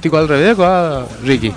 pronóstico al revés, Ricky.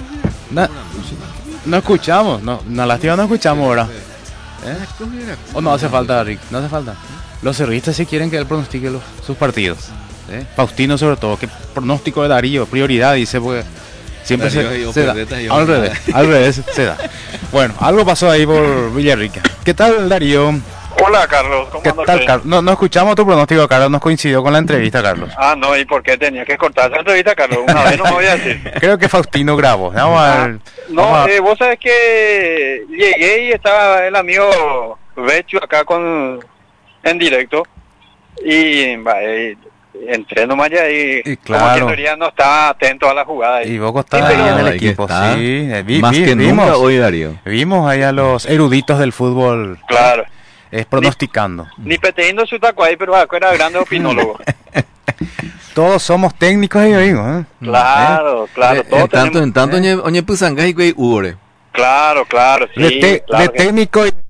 No escuchamos, no lástima no escuchamos ahora. ¿O no hace falta, Rick? No hace falta. Los cerristas sí quieren que él pronostique sus partidos. Faustino sobre todo, ¿qué pronóstico de Darío? Prioridad, dice, porque siempre se da. Al revés se da. Bueno, algo pasó ahí por Villarrica. ¿Qué tal, Darío? Hola, Carlos, ¿cómo andas? ¿Qué tal, Carlos? No escuchamos tu pronóstico, Carlos, nos coincidió con la entrevista, Carlos. No, ¿y por qué tenía que cortar esa entrevista, Carlos? Una vez no me voy a decir. Creo que Faustino grabó. Vos sabés que llegué y estaba el amigo Bechu acá en directo y entré nomás ya y claro, como que en teoría no estaba atento a la jugada. Y vos estás ahí en el equipo, sí. Más que nunca hoy, Darío. Vimos ahí a los eruditos del fútbol. Claro. Pronosticando. Ni peteando su taco ahí, pero era grande opinólogo. Todos somos técnicos y amigos, Claro. En tanto, oñe pusanga y güey ure. Claro, sí. De técnico y...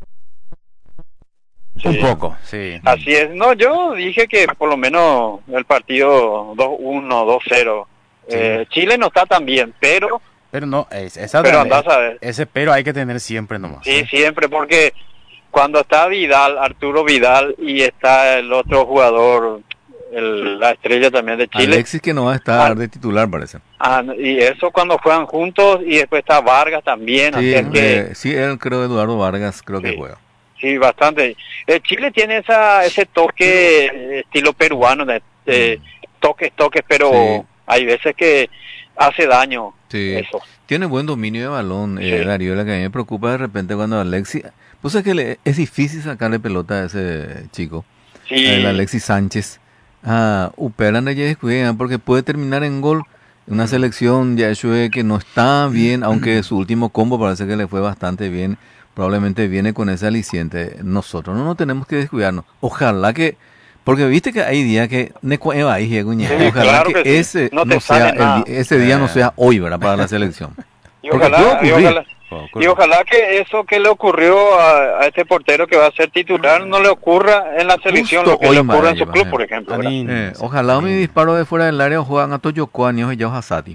Un poco, sí. Así es. No, yo dije que por lo menos el partido 2-1, 2-0. Sí. Chile no está tan bien, pero no, andás a ver. Ese pero hay que tener siempre nomás. Sí, siempre, porque cuando está Arturo Vidal, y está el otro jugador, la estrella también de Chile. Alexis, que no va a estar de titular, parece. Y eso cuando juegan juntos, y después está Vargas también. Sí, así que, sí, él creo, Eduardo Vargas, creo que juega. Sí, bastante. Chile tiene ese toque estilo peruano, de toques, pero hay veces que hace daño eso. Tiene buen dominio de balón, Darío. La que a mí me preocupa de repente cuando Alexis... Pues es que es difícil sacarle pelota a ese chico, el Alexis Sánchez. Upelan de descuidan porque puede terminar en gol. Una selección ya que no está bien, aunque su último combo parece que le fue bastante bien. Probablemente viene con ese aliciente. Nosotros no tenemos que descuidarnos. Ojalá que... Porque viste que hay días que... Ojalá claro que ese no sea ese día no sea hoy, ¿verdad? Para la selección. Y ojalá que eso que le ocurrió a este portero que va a ser titular no le ocurra en la selección, lo que le ocurra en su club, por ejemplo. Ojalá mi disparo de fuera del área juegan a Toyocoa, Nios y Yao Hasati.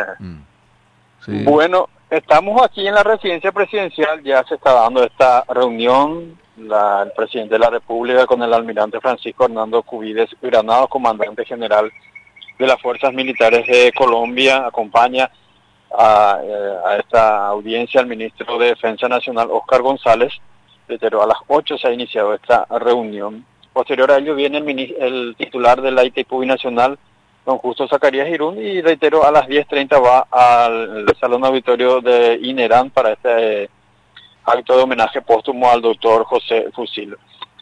Sí. Bueno, estamos aquí en la residencia presidencial, ya se está dando esta reunión, el presidente de la República con el almirante Francisco Hernando Cubides Granados, comandante general de las Fuerzas Militares de Colombia, acompaña a esta audiencia al ministro de Defensa Nacional, Óscar González. Reitero, a las 8 se ha iniciado esta reunión. Posterior a ello viene el titular de la ITPU Nacional, don Justo Zacarías Irún, y reitero, a las 10:30 va al Salón Auditorio de INERAN para este acto de homenaje póstumo al doctor José Fusil.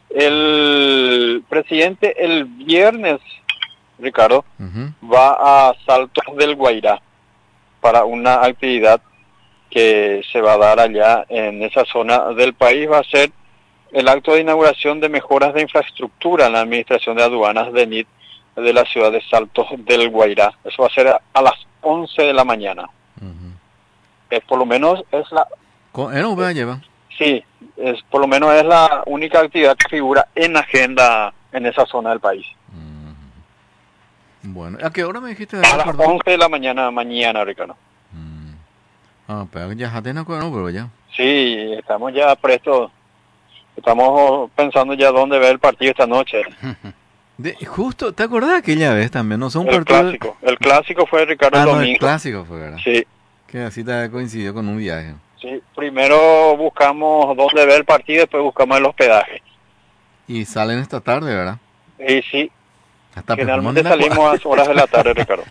El presidente el viernes, Ricardo, va a Saltos del Guairá para una actividad que se va a dar allá en esa zona del país. Va a ser el acto de inauguración de mejoras de infraestructura en la administración de aduanas de NIT de la ciudad de Saltos del Guairá. Eso va a ser a las 11 de la mañana. Por lo menos es la... Sí, por lo menos es la única actividad que figura en agenda en esa zona del país. Bueno, ¿a qué hora me dijiste? A las 11 de la mañana, Ricardo. Pero ya pero ya. Sí, estamos ya prestos. Estamos pensando ya dónde ver el partido esta noche. Justo, ¿te acordás aquella vez también? No son El clásico fue, Ricardo, el domingo. El clásico fue, ¿verdad? Sí. Que así te coincidió con un viaje. Sí, primero buscamos dónde ver el partido, después buscamos el hospedaje. Y salen esta tarde, ¿verdad? Y sí. Generalmente salimos a horas de la tarde, Ricardo.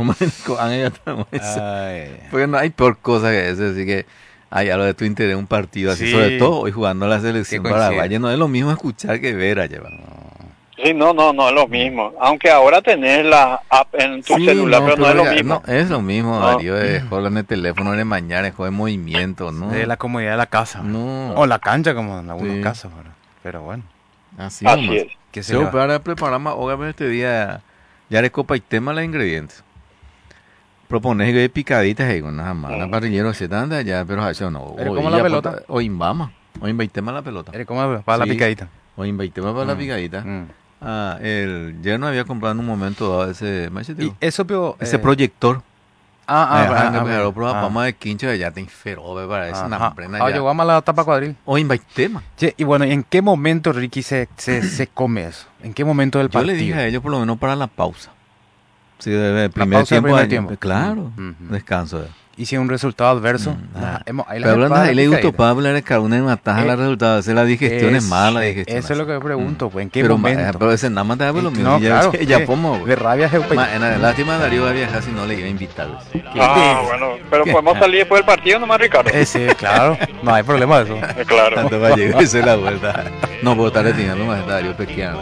Porque no hay peor cosa que eso, así que a lo de tu interés un partido así, sobre todo hoy jugando la selección paraguaya, no es lo mismo escuchar que ver allá. Sí, no es lo mismo. Aunque ahora tenés la app en tu celular, pero no es lo mismo. No, es lo mismo, Darío, de jugar en el teléfono de mañana, juego de movimiento, ¿no? De la comodidad de la casa. No. O la cancha, como en algunos casos, pero bueno. Así es. Que se para preparar más, obviamente este día, ya eres copa y tema los ingredientes. Propones que picaditas y con nada más, la parrillero se tanda ya, pero eso no. ¿Eres como la pelota? O invama, o invitemos la pelota. ¿Eres como para la picadita? O invitemos para la picadita. El yerno había comprado en un momento dado ese ¿Y eso, ese proyector. pero vamos de quincho ya te infero, parece una prenda. Yo vamos a la tapa cuadril. O invite tema. Y bueno, ¿en qué momento, Ricky, se come eso? ¿En qué momento del partido? Yo le dije a ellos por lo menos para la pausa. Sí, de primer tiempo. Claro, descanso. ¿Y si es un resultado adverso? Pero hablando de le gustó Pablo, le cargó una matada la resultado. Esa la digestión es mala. Eso es lo que me pregunto. ¿En qué momento? Pero ese nada más te da por lo mismo. No, claro. Ya pomo. De rabia es lástima Darío va a viajar si no le iba a invitar. Bueno. Pero podemos salir después del partido nomás, Ricardo. Sí, claro. No hay problema de eso. Claro. Tanto va a llegar y se la vuelta. No puedo estar retirando más Darío Pequiano.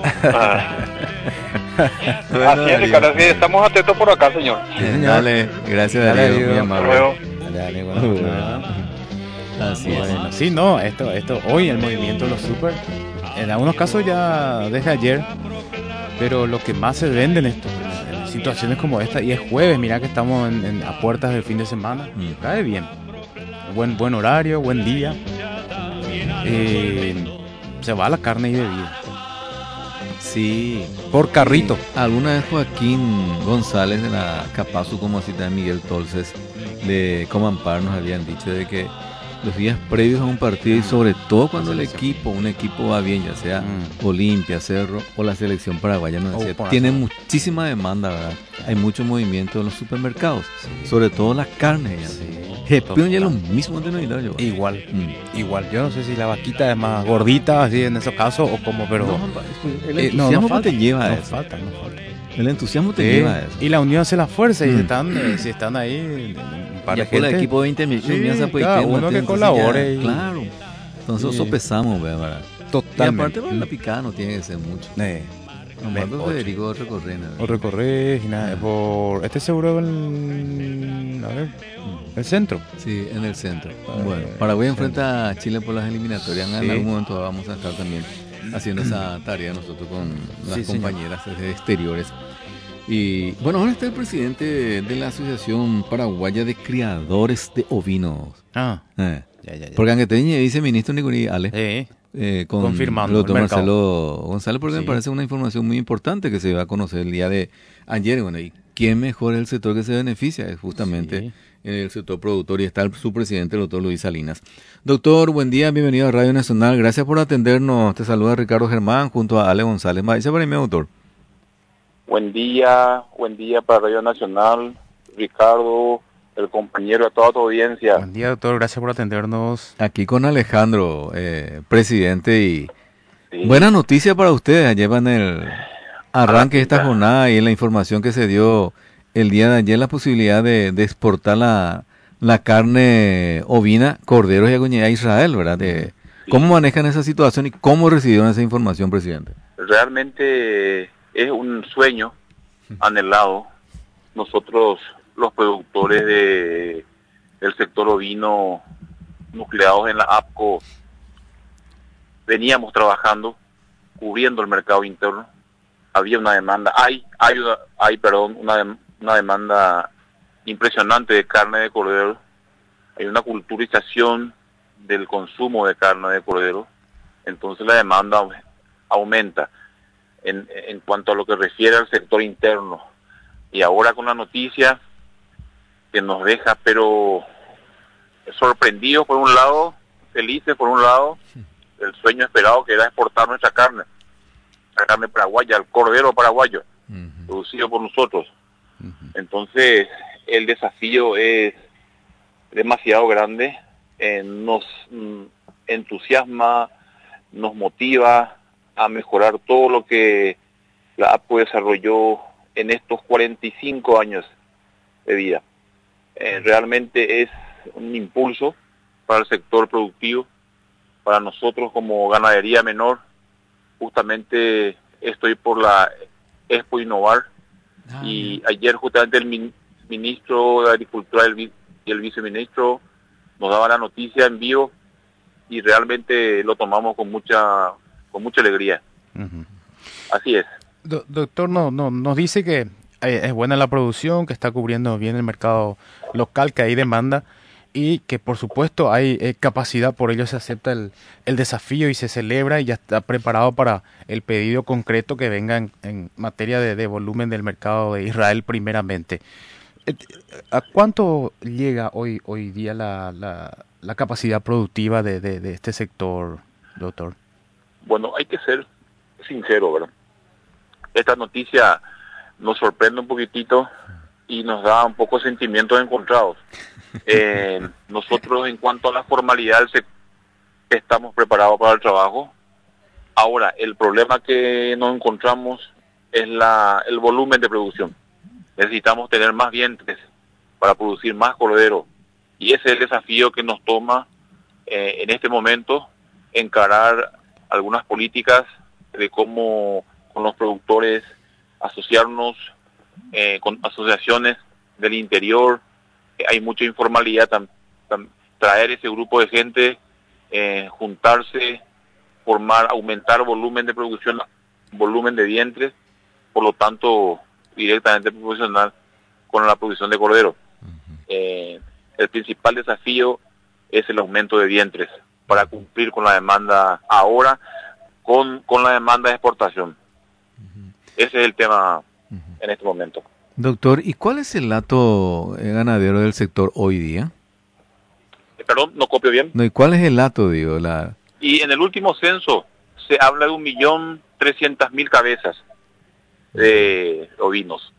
Así es, Ricardo. Así estamos atentos por acá, señor. Dale, gracias Darío. Muy amable. Dale, así es. Sí, no, esto hoy el movimiento de los super, en algunos casos ya desde ayer, pero lo que más se vende en situaciones como esta, y es jueves, mira que estamos a puertas del fin de semana, cae bien, buen horario, buen día, se va la carne y bebida. Sí, por carrito. Alguna vez Joaquín González de la Capazu, como cita de Miguel Tolces, de Comampar, nos habían dicho de que los días previos a un partido y sobre todo cuando un equipo va bien, ya sea Olimpia, Cerro o la selección paraguaya, tiene muchísima demanda, ¿verdad? Hay mucho movimiento en los supermercados, sobre todo las carnes. Ya lo mismo de Navidad, yo. Igual. Yo no sé si la vaquita es más gordita, así en esos casos, o como, pero el entusiasmo te lleva a eso. Falta. El entusiasmo te lleva a eso. Y la unión hace la fuerza, y si están ahí para el equipo 20 millones, uno que colabore. Claro. Entonces sopesamos, ¿verdad? Totalmente. Y aparte, la picada no tiene que ser mucho. Nomás Federico recorrer y nada, por seguro el centro. Sí, en el centro. Bueno, Paraguay enfrenta a Chile por las eliminatorias. En algún momento vamos a estar también haciendo esa tarea nosotros con las compañeras de exteriores. Y bueno, ahora está el presidente de la Asociación Paraguaya de Criadores de Ovinos. Porque aunque tenía viceministro Nicolí Ale. Confirmando el doctor Marcelo González, porque me parece una información muy importante que se va a conocer el día de ayer. Bueno, y quién mejor es el sector que se beneficia, es justamente el sector productor, y está su presidente, el doctor Luis Salinas. Doctor, buen día, bienvenido a Radio Nacional, gracias por atendernos. Te saluda Ricardo Germán junto a Ale González. Dice para mí, doctor. Buen día para Radio Nacional, Ricardo, el compañero, a toda tu audiencia. Buen día, doctor, gracias por atendernos. Aquí con Alejandro, presidente, y buena noticia para ustedes. Llevan el arranque de esta jornada y en la información que se dio el día de ayer, la posibilidad de exportar la carne ovina, corderos y agoñera a Israel, ¿verdad? ¿Cómo manejan esa situación y cómo recibieron esa información, presidente? Realmente es un sueño anhelado. Nosotros, los productores del sector ovino nucleados en la APCO, veníamos trabajando, cubriendo el mercado interno. Había una demanda, hay una demanda impresionante de carne de cordero. Hay una culturización del consumo de carne de cordero, entonces la demanda aumenta en cuanto a lo que refiere al sector interno. Y ahora con la noticia que nos deja, pero sorprendidos por un lado, felices por un lado, el sueño esperado que era exportar nuestra carne, la carne paraguaya, el cordero paraguayo, producido por nosotros. Entonces el desafío es demasiado grande, nos entusiasma, nos motiva a mejorar todo lo que la APCO desarrolló en estos 45 años de vida. Realmente es un impulso para el sector productivo, para nosotros como ganadería menor. Justamente estoy por la Expo Innovar y ayer justamente el ministro de Agricultura y el viceministro nos daba la noticia en vivo y realmente lo tomamos con mucha alegría. Así es. Doctor, nos dice que es buena la producción, que está cubriendo bien el mercado local, que hay demanda y que por supuesto hay capacidad, por ello se acepta el desafío y se celebra y ya está preparado para el pedido concreto que venga en materia de volumen del mercado de Israel primeramente. ¿A cuánto llega hoy día la capacidad productiva de este sector, doctor? Bueno, hay que ser sincero, ¿verdad? Esta noticia nos sorprende un poquitito y nos da un poco sentimientos encontrados. Nosotros, en cuanto a la formalidad, estamos preparados para el trabajo. Ahora, el problema que nos encontramos es el volumen de producción. Necesitamos tener más vientres para producir más corderos. Y ese es el desafío que nos toma en este momento, encarar algunas políticas de cómo con los productores asociarnos con asociaciones del interior. Hay mucha informalidad, traer ese grupo de gente, juntarse, formar, aumentar volumen de producción, volumen de vientres, por lo tanto directamente proporcional con la producción de cordero. El principal desafío es el aumento de vientres para cumplir con la demanda ahora, con la demanda de exportación. Ese es el tema en este momento. Doctor, ¿y cuál es el hato ganadero del sector hoy día? Perdón, no copio bien. No, ¿y cuál es el hato, digo? Y en el último censo se habla de 1.300.000 cabezas de ovinos.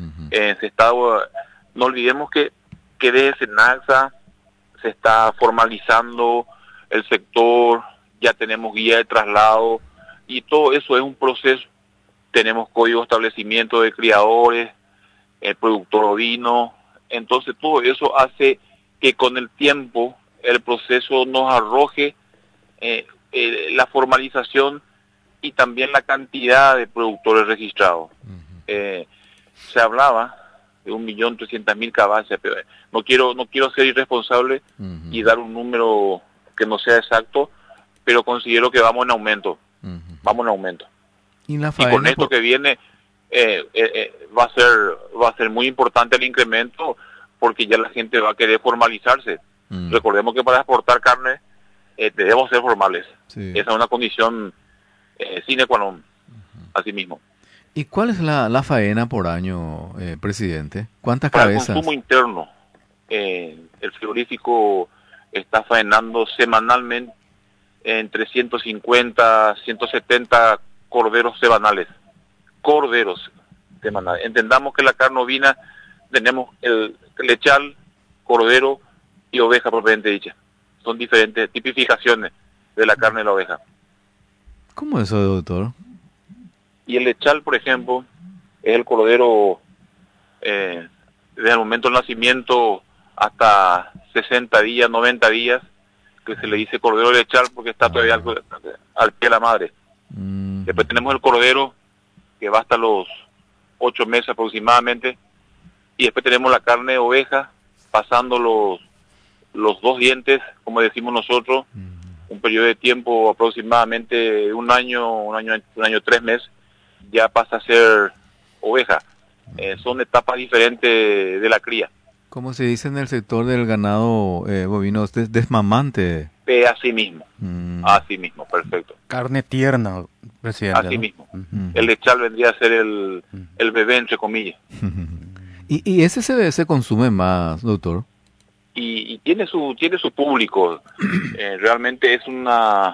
No olvidemos que desde SENASA se está formalizando el sector, ya tenemos guía de traslado y todo eso es un proceso. Tenemos código de establecimiento de criadores, el productor ovino, entonces todo eso hace que con el tiempo el proceso nos arroje la formalización y también la cantidad de productores registrados. Se hablaba de 1.300.000 cabezas, pero no quiero ser irresponsable y dar un número que no sea exacto, pero considero que vamos en aumento. Vamos en aumento. Y con esto que viene va a ser muy importante el incremento, porque ya la gente va a querer formalizarse. Recordemos que para exportar carne debemos ser formales. Sí. Esa es una condición sine qua non, así mismo. ¿Y cuál es la faena por año, presidente? ¿Cuántas cabezas? Para el consumo interno, el frigorífico está faenando semanalmente entre 150, 170 corderos semanales. Corderos semanales. Entendamos que la carne ovina tenemos el lechal, cordero y oveja propiamente dicha. Son diferentes tipificaciones de la carne de la oveja. ¿Cómo eso, doctor? Y el lechal, por ejemplo, es el cordero desde el momento del nacimiento hasta 60 días, 90 días, que se le dice cordero lechal porque está todavía al pie de la madre. Después tenemos el cordero, que va hasta los 8 meses aproximadamente, y después tenemos la carne de oveja, pasando los 2 dientes, como decimos nosotros, un periodo de tiempo aproximadamente un año 3 meses, ya pasa a ser oveja. Son etapas diferentes de la cría. ¿Cómo se dice en el sector del ganado bovino? Desmamante. Así mismo, así mismo, perfecto. Carne tierna, presidente. Así mismo. El lechal vendría a ser el bebé, entre comillas. ¿Y ese se consume más, doctor? Y tiene su público. Realmente es un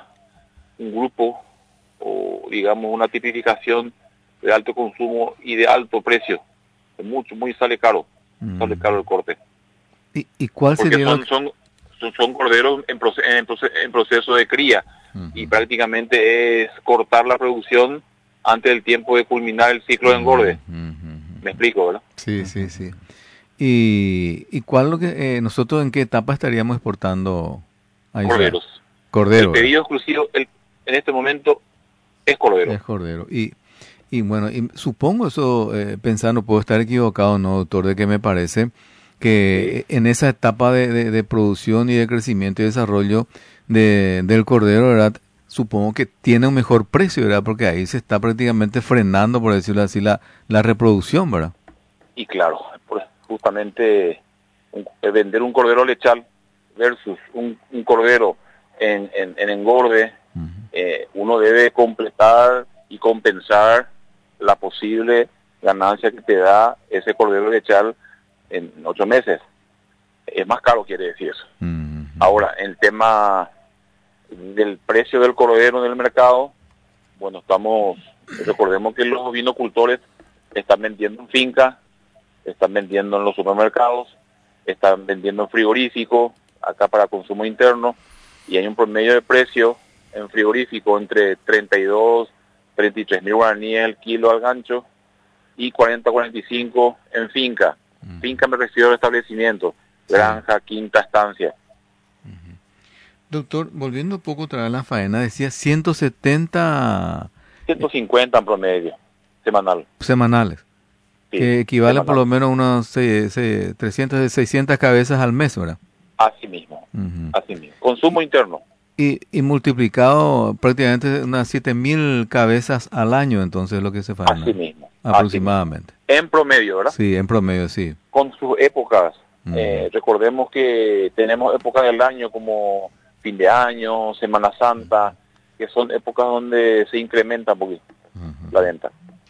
grupo, o digamos una tipificación de alto consumo y de alto precio. Muy sale caro el corte. ¿Y cuál sería? Son corderos en proceso de cría, y prácticamente es cortar la producción antes del tiempo de culminar el ciclo de engorde. ¿Me explico, verdad? Sí. ¿Y cuál lo que nosotros en qué etapa estaríamos exportando a Israel? Corderos. El pedido exclusivo en este momento es cordero. Es cordero. Y bueno, y supongo eso, pensando, puedo estar equivocado, ¿no, doctor? De que me parece que en esa etapa de producción y de crecimiento y desarrollo del cordero, ¿verdad? Supongo que tiene un mejor precio, ¿verdad? Porque ahí se está prácticamente frenando, por decirlo así, la reproducción, ¿verdad? Y claro, justamente vender un cordero lechal versus un cordero en engorde, uno debe completar y compensar la posible ganancia que te da ese cordero lechal en 8 meses. Es más caro, quiere decir eso. Ahora, el tema del precio del cordero en el mercado, bueno, recordemos que los vinocultores están vendiendo en finca, están vendiendo en los supermercados, están vendiendo en frigorífico, acá para consumo interno, y hay un promedio de precio en frigorífico entre 32, 33 mil guaraníes el kilo al gancho y 40, 45 en finca. Finca me refiero al establecimiento, granja, quinta estancia. Doctor, volviendo un poco otra vez a la faena, decía 150 en promedio, semanales. Sí, que equivale por lo menos a unos 300, 600 cabezas al mes, ¿verdad? Así mismo, así mismo. Consumo interno. Y multiplicado prácticamente unas 7.000 cabezas al año, entonces lo que se faena. Así mismo. Aproximadamente. Así mismo. En promedio, ¿verdad? Sí, en promedio, sí. Con sus épocas. Recordemos que tenemos épocas del año como fin de año, Semana Santa, que son épocas donde se incrementa un poquito la venta.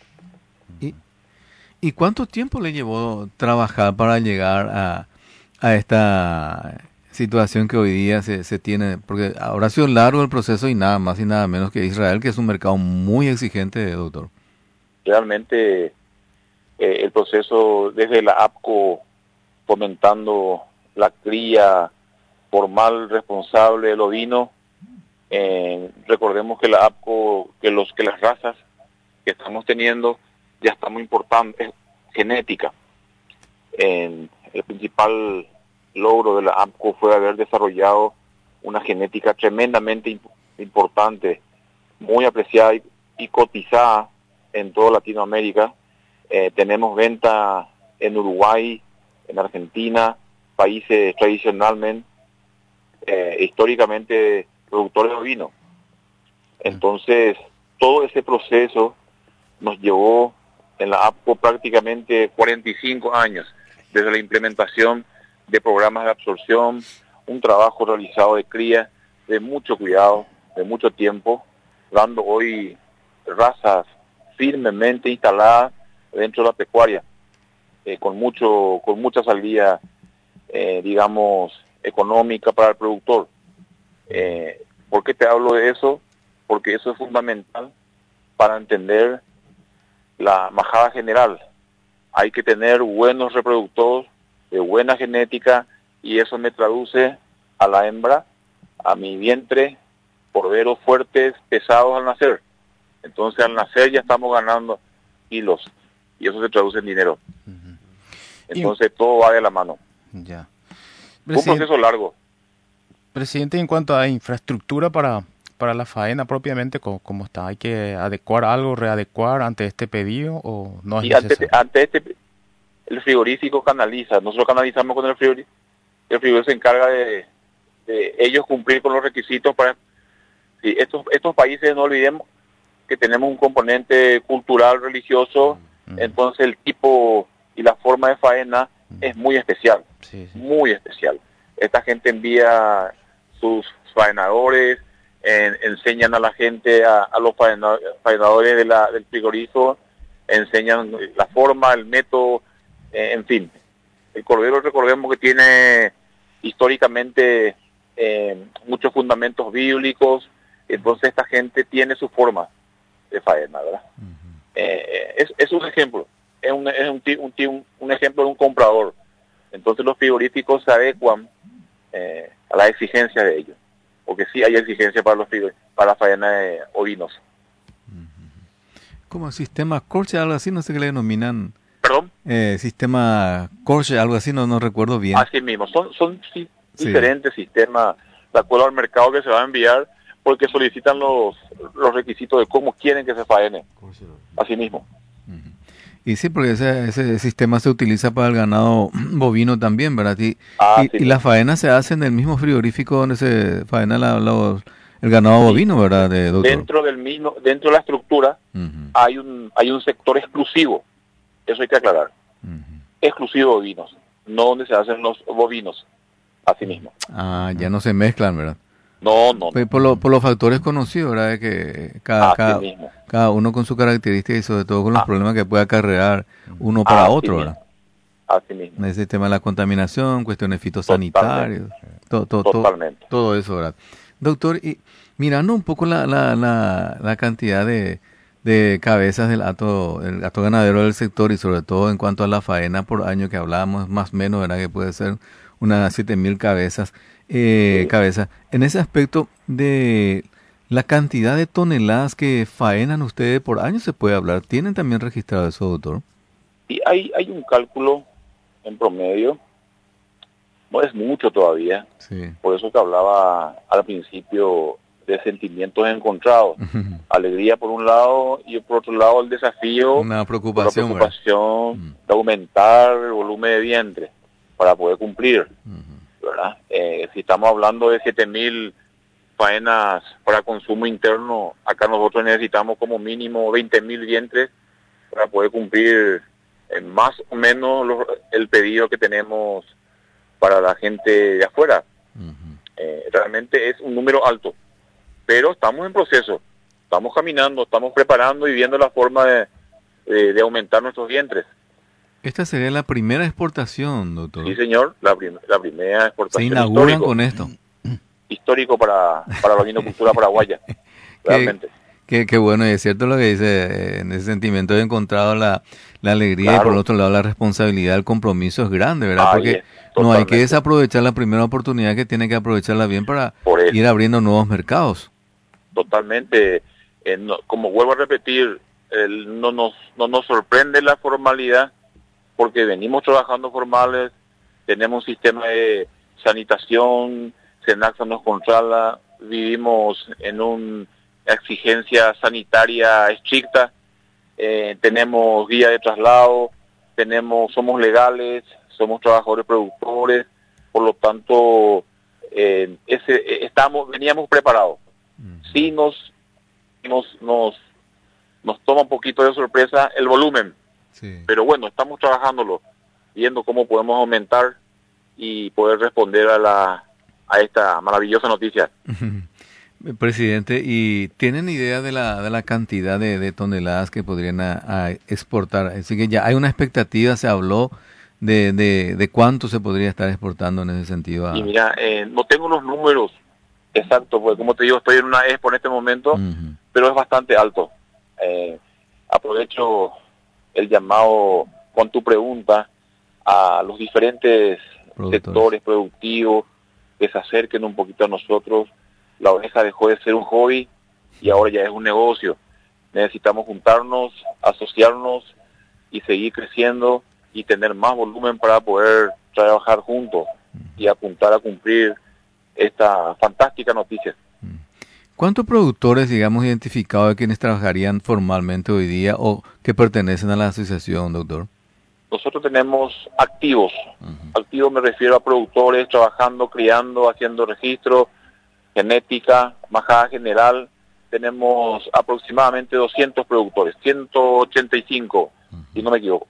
¿Y cuánto tiempo le llevó trabajar para llegar a esta situación que hoy día se tiene? Porque habrá sido largo el proceso y nada más y nada menos que Israel, que es un mercado muy exigente, doctor. Realmente el proceso desde la APCO fomentando la cría formal responsable del ovino. Recordemos que la APCO, que las razas que estamos teniendo ya está muy importante, es genética. El principal logro de la APCO fue haber desarrollado una genética tremendamente importante, muy apreciada y cotizada en toda Latinoamérica. Tenemos venta en Uruguay, en Argentina, países tradicionalmente, históricamente productores de ovino. Entonces, todo ese proceso nos llevó en la APCO prácticamente 45 años, desde la implementación de programas de absorción, un trabajo realizado de cría, de mucho cuidado, de mucho tiempo, dando hoy razas firmemente instaladas dentro de la pecuaria, con mucha salida, digamos, económica para el productor. ¿Por qué te hablo de eso? Porque eso es fundamental para entender la majada general. Hay que tener buenos reproductores de buena genética, y eso me traduce a la hembra, a mi vientre, corderos fuertes, pesados al nacer. Entonces al nacer ya estamos ganando kilos, y eso se traduce en dinero. Entonces todo va de la mano. Ya. Un proceso largo. Presidente, en cuanto a infraestructura para la faena propiamente, ¿cómo está? ¿Hay que adecuar algo, readecuar ante este pedido o no es necesario? Ante el frigorífico canaliza. Nosotros canalizamos con el frigorífico. El frigorífico se encarga de ellos cumplir con los requisitos para... Sí, estos países, no olvidemos que tenemos un componente cultural, religioso, entonces el tipo y la forma de faena es muy especial, muy especial. Esta gente envía sus faenadores, enseñan a la gente, a los faenadores del frigorífico, enseñan la forma, el método, en fin. El cordero, recordemos que tiene históricamente muchos fundamentos bíblicos, entonces esta gente tiene su forma de faena, ¿verdad? Es un ejemplo, es un ejemplo de un comprador. Entonces los frigoríficos se adecuan a la exigencia de ellos, porque sí hay exigencia para la faena de ovinos. Como sistema Corche, algo así, no sé qué le denominan. ¿Perdón? Sistema Corche, algo así, no recuerdo bien. Así mismo, son diferentes sistemas de acuerdo al mercado que se va a enviar, porque solicitan los requisitos de cómo quieren que se faene. Así mismo. Y sí, porque ese sistema se utiliza para el ganado bovino también, ¿verdad? Y la faena se hace en el mismo frigorífico donde se faena el ganado bovino, ¿verdad, doctor? Dentro de la estructura hay un sector exclusivo, eso hay que aclarar. Exclusivo de bovinos, no donde se hacen los bovinos, así mismo. Ya no se mezclan, ¿verdad? No. Por los factores conocidos, ¿verdad? De que cada uno con su característica y sobre todo con los problemas que puede acarrear uno para otro, ¿verdad? Así mismo. Ese tema de la contaminación, cuestiones fitosanitarias, Totalmente. Todo eso, ¿verdad? Doctor, y mirando un poco la cantidad de cabezas el hato ganadero del sector y sobre todo en cuanto a la faena por año que hablábamos, más o menos, ¿verdad? Que puede ser unas 7.000 cabezas. Sí. En ese aspecto de la cantidad de toneladas que faenan ustedes por año, se puede hablar. ¿Tienen también registrado eso, doctor? Y hay un cálculo en promedio, no es mucho todavía, Sí. por eso que hablaba al principio de sentimientos encontrados, alegría por un lado y por otro lado el desafío, Una preocupación, la preocupación de aumentar el volumen de vientre para poder cumplir, ¿verdad? Si estamos hablando de 7.000 faenas para consumo interno, acá nosotros necesitamos como mínimo 20.000 vientres para poder cumplir más o menos el pedido que tenemos para la gente de afuera. Realmente es un número alto, pero estamos en proceso, estamos caminando, estamos preparando y viendo la forma de aumentar nuestros vientres. Esta sería la primera exportación, doctor. Sí, señor, la primera exportación. Se inauguran con esto. Histórico para la vinocultura paraguaya, realmente. Qué bueno, y es cierto lo que dice, en ese sentimiento he encontrado la alegría, Claro. Y por otro lado la responsabilidad, el compromiso es grande, ¿verdad? Porque no hay que desaprovechar la primera oportunidad, que tiene que aprovecharla bien para ir abriendo nuevos mercados. Totalmente, como vuelvo a repetir, no nos sorprende la formalidad, porque venimos trabajando formales, tenemos un sistema de sanitación, SENASA nos controla, vivimos en una exigencia sanitaria estricta, tenemos guía de traslado, somos legales, somos trabajadores productores, por lo tanto veníamos preparados. Sí nos toma un poquito de sorpresa el volumen, sí. Pero bueno, estamos trabajándolo, viendo cómo podemos aumentar y poder responder a esta maravillosa noticia. Presidente, ¿y tienen idea de la cantidad de toneladas que podrían a exportar? Así que ya hay una expectativa, se habló de cuánto se podría estar exportando en ese sentido. Y mira, no tengo los números exactos, porque como te digo, estoy en una expo en este momento, pero es bastante alto. Aprovecho el llamado con tu pregunta a los diferentes sectores productivos que se acerquen un poquito a nosotros. La oveja dejó de ser un hobby y ahora ya es un negocio. Necesitamos juntarnos, asociarnos y seguir creciendo y tener más volumen para poder trabajar juntos y apuntar a cumplir esta fantástica noticia. ¿Cuántos productores, digamos, identificados de quienes trabajarían formalmente hoy día o que pertenecen a la asociación, doctor? Nosotros tenemos activos. Activos me refiero a productores trabajando, criando, haciendo registro, genética, majada general. Tenemos aproximadamente 200 productores, 185, si no me equivoco.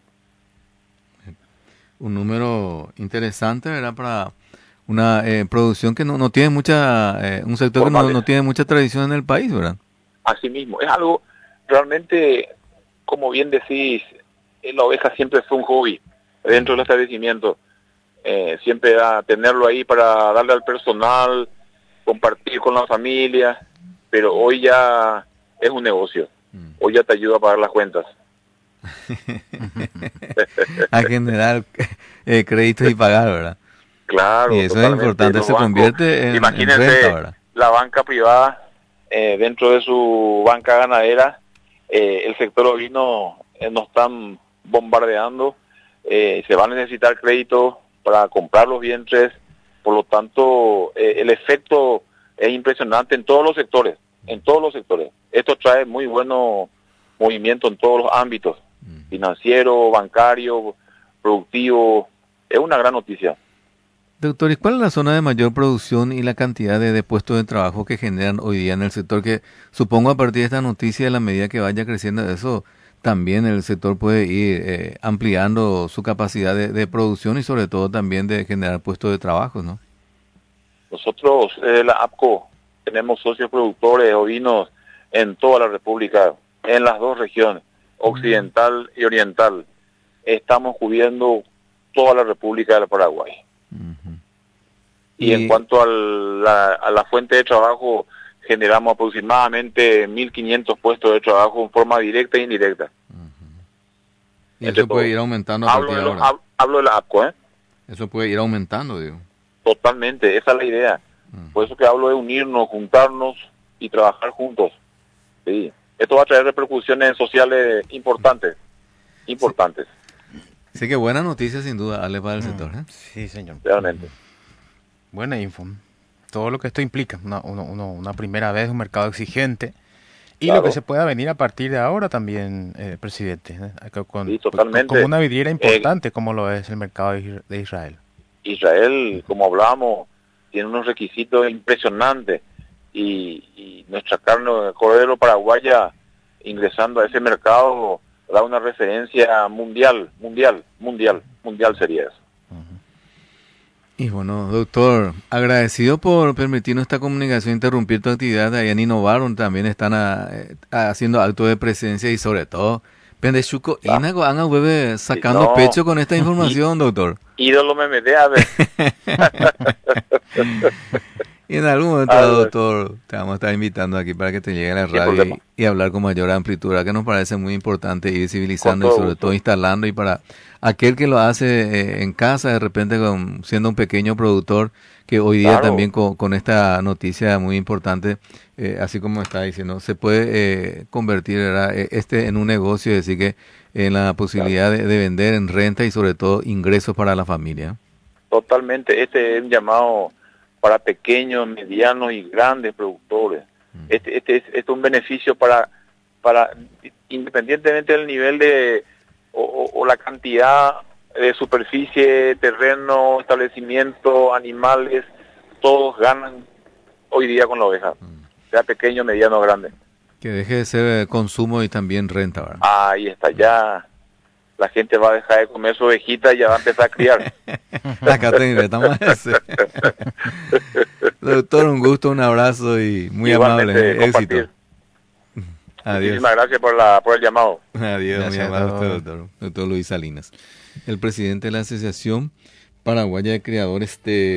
Un número interesante, ¿verdad? Para una producción que no tiene mucha, un sector formales, que no tiene mucha tradición en el país, ¿verdad? Así mismo, es algo realmente, como bien decís, la oveja siempre fue un hobby dentro del establecimiento. Siempre tenerlo ahí para darle al personal, compartir con la familia, pero hoy ya es un negocio. Hoy ya te ayuda a pagar las cuentas. A generar créditos y pagar, ¿verdad? Claro, y eso es importante, se convierte en renta, ¿verdad? La banca privada, dentro de su banca ganadera, el sector ovino nos están bombardeando, se va a necesitar crédito para comprar los vientres, por lo tanto, el efecto es impresionante en todos los sectores, Esto trae muy bueno movimiento en todos los ámbitos, financiero, bancario, productivo, es una gran noticia. Doctor, ¿y cuál es la zona de mayor producción y la cantidad de puestos de trabajo que generan hoy día en el sector? Que supongo a partir de esta noticia, a la medida que vaya creciendo eso, también el sector puede ir ampliando su capacidad de producción y sobre todo también de generar puestos de trabajo, ¿no? Nosotros, la APCO, tenemos socios productores ovinos en toda la República, en las dos regiones, occidental y oriental. estamos cubriendo toda la República del Paraguay. Y en cuanto a la fuente de trabajo, generamos aproximadamente 1.500 puestos de trabajo en forma directa e indirecta. Y eso puede ir aumentando. Hablo de la APCO, ¿eh? Eso puede ir aumentando, digo. Totalmente, esa es la idea. Por eso que hablo de unirnos, juntarnos y trabajar juntos. Sí. Esto va a traer repercusiones sociales importantes. Sí, que buena noticia sin duda, Ale, para el sector, ¿eh? Sí, señor. Realmente. Buena info. Todo lo que esto implica, una primera vez, un mercado exigente, y claro, lo que se pueda venir a partir de ahora también, presidente, sí, totalmente. Como una vidriera importante, como lo es el mercado de Israel. Israel, como hablábamos, tiene unos requisitos impresionantes, y nuestra carne de cordero paraguaya ingresando a ese mercado da una referencia mundial sería eso. Y bueno, doctor, agradecido por permitirnos esta comunicación, interrumpir tu actividad. Allá en Innovaron también están haciendo actos de presencia y sobre todo, Pendechuco, sacando pecho con esta información, doctor. Ídolo me mete a ver. Y en algún momento, doctor, te vamos a estar invitando aquí para que te llegue a la radio y hablar con mayor amplitud, que nos parece muy importante ir visibilizando y sobre todo instalando, y para aquel que lo hace en casa, de repente siendo un pequeño productor, que hoy día también con esta noticia muy importante, así como está diciendo, se puede convertir en un negocio, es decir, que en la posibilidad de vender en renta y sobre todo ingresos para la familia. Totalmente, este es un llamado para pequeños, medianos y grandes productores. Este es un beneficio para independientemente del nivel de o la cantidad de superficie, terreno, establecimiento, animales, todos ganan hoy día con la oveja, sea pequeño, mediano o grande. Que deje de ser consumo y también renta, ¿verdad? Ahí está, ya la gente va a dejar de comer su ovejita y ya va a empezar a criar. Acá te invitamos a ese. Doctor, un gusto, un abrazo y muy amable. Éxito. Adiós. Muchísimas gracias por el llamado. Adiós, muy amable, doctor Luis Salinas, el presidente de la Asociación Paraguaya de Criadores de